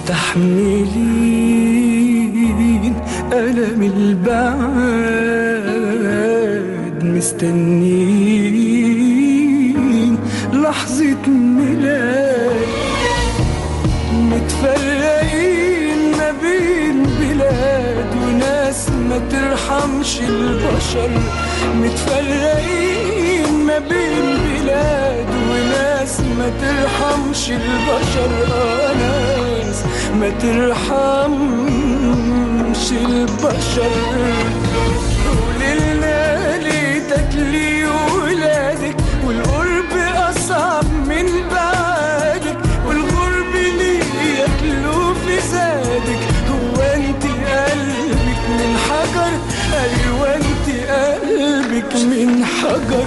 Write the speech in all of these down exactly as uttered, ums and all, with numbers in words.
مستحملين ألم البعد، مستنين لحظة ميلاد. متفرقين ما بين بلاد وناس ما ترحمش البشر، متفرقين ما بين بلاد وناس ما ترحمش البشر، آه ناس ما ترحمش البشر. قوليلنا ليتك لي ولادك، والقرب أصعب من بعدك، والغرب ليه ياكلوا في زادك. هو انت قلبك من حجر؟ أيوة انت قلبك من حجر.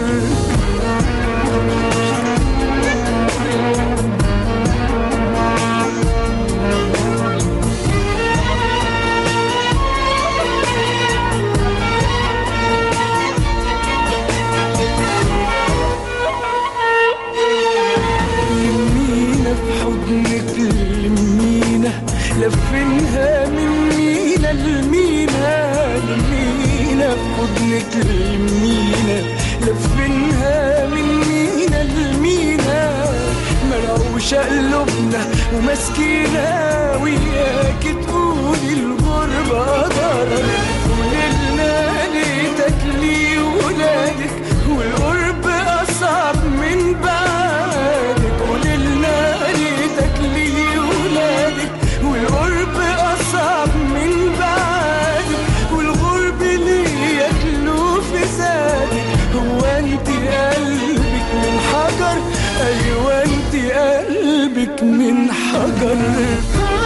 لفنها من مينا لمينا، لمينا في حضنك لمينا، لفنها من مينا لمينا. مرعوشة قلوبنا ومسكينة وياك تقولي الغربة ضرر. قوليلنا ليتك لي ولادك، والقرب أصعب من بعدك. قوليلنا ليتك لي ولادك، والقرب أصعب من بعدك، والغرب ليه ياكلوا في زادك. هو انت قلبك من حجر؟ أيوة انت قلبك من حجر.